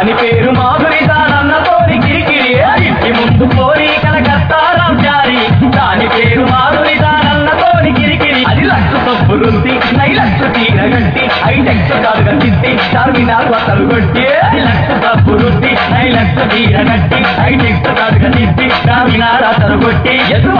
దాని పేరు మాధురి దానన్నతోని కిరికిరి ఇంటి ముందు పోరి కలకత్తా రాంచారి దాని పేరు మాధురి దానన్నతోని కిరికిరి అది లక్ష సబ్బు రుద్ది నైలక్ష తీరగట్టి ఐటెక్స్ కాదుగా తిట్టి చార్మినార్ వతలు కొట్టి లక్ష సబ్బు రుద్ది నైలక్ష తీరగట్టి ఐటెక్స్ కాదుగా తిట్టి చార్మినార్ అతలు కొట్టి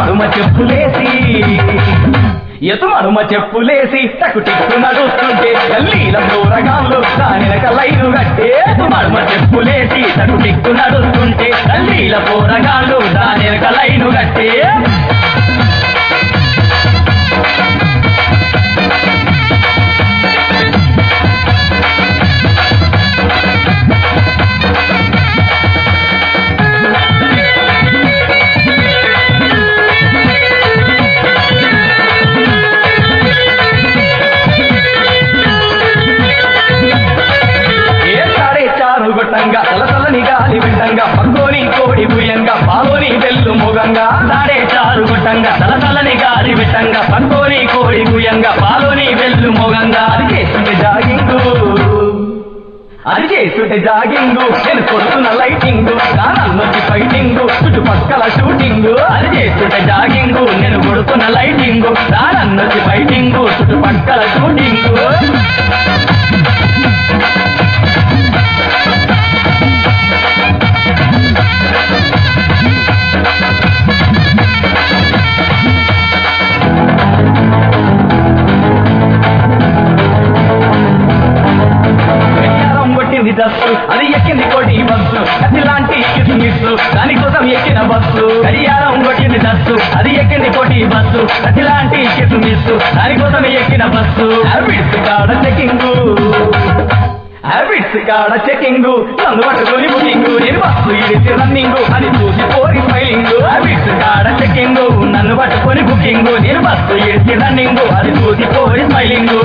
ఎతుమడుమ చెప్పులేసి టకుటిక్కు నడుస్తుంటే గల్లీల దూరగాళ్ళు దానినక లైను గట్టే ఎతుమడుమ చెప్పులేసి టకుటిక్కు నడుస్తుంటే గల్లీల దూరగాళ్ళు దానినక లైను గట్టే తలతలని గాలి వింటంగా పక్కోని కోడి భూయంగా పాలోని వెల్లు మొగంగా దాడే చారు గుట్టంగా తలతలని గాలి వింటంగా పక్కోని కోడి భూయంగా పాలోని వెల్లు మొగంగా అది చేస్తుంటే జాగింగు నేను కొడుతున్న లైటింగు దానాల్లోకి ఫైటింగు చుట్టుపక్కల షూటింగు అది చేస్తుంటే జాగింగు నేను కొడుతున్న లైటింగు దానాల్లోకి ఫైటింగు చుట్టుపక్కల షూటింగు అది ఎక్కింది కోటి బస్సు అదిలాంటి కిస్మిస్సు దానికోసం ఎక్కిన బస్సు గడియారం కొట్టింది దస్సు అది ఎక్కింది కోటి బస్సు అదిలాంటి కిస్మిస్సు దానికోసం ఎక్కిన బస్సు హ్యాబిట్స్ కాడ చెకింగు నన్ను పట్టుకొని బుకింగు నేను బస్సు ఇడిచి రన్నింగు అని చూసి పోరి ఫైలింగు హ్యాబిట్స్ కాడ చెకింగు నన్ను పట్టుకొని బుకింగు నేను బస్సు ఇడిచి రన్నింగు అది చూసి పోరి ఫైలింగు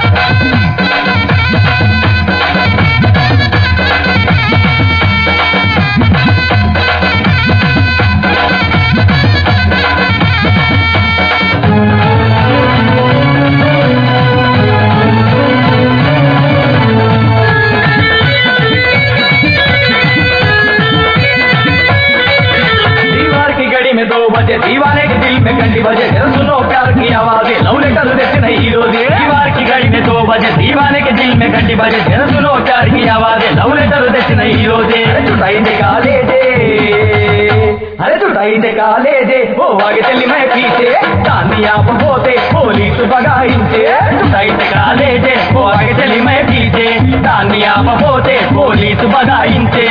दीवाने के दिल में घंटी बजे सुनो प्यार की आवाज़ लव लेटर देते नहीं हीरोज़ दीवार की घड़ी में 2 बजे दीवाने के दिल में घंटी बजे सुनो प्यार की आवाज़ लव लेटर देते नहीं हीरोज़ चुटाई दे काले दे वो आगे चली मैं पीछे चांदी आप होते पुलिस बगाइंचे चुटाई दे काले दे वो आगे चली मैं पीछे चांदी आप होते पुलिस बगाइंचे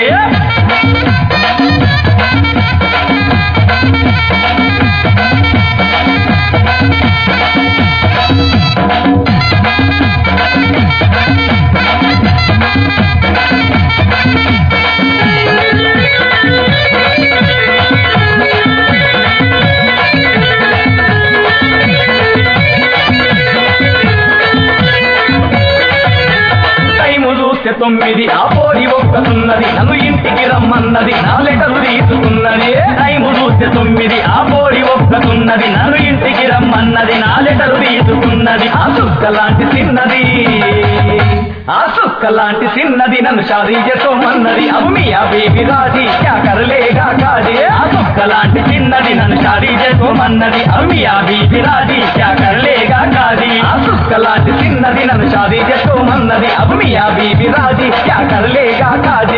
తొమ్మిది ఆ పోరి ఒక్కతున్నది నన్ను ఇంటికి రమ్మన్నది నా లెటరు తీసుకున్నది టైము చూస్తే 9 ఆ పోరి ఒక్కతున్నది నన్ను ఇంటికి రమ్మన్నది నా లెటరు తీసుకున్నది ఆ సుక్క లాంటి సిన్నది నన్ను షాదీ చేసుకోమన్నది అవు మియా బేబీ రాజీ క్యా కరలేగా కాజే ఆ సుక్క లాంటి సిన్నది నన్ను షాదీ చేసుకోమన్నది అవు మియా బేబీ రాజీ క్యా కరలేగా కాజీ ఆ సుక్క లాంటి సిన్నది నన్ను షాదీ చేసుకోమన్నది అవు మియా బేబీ రాజీ క్యా కరలేగా కాజే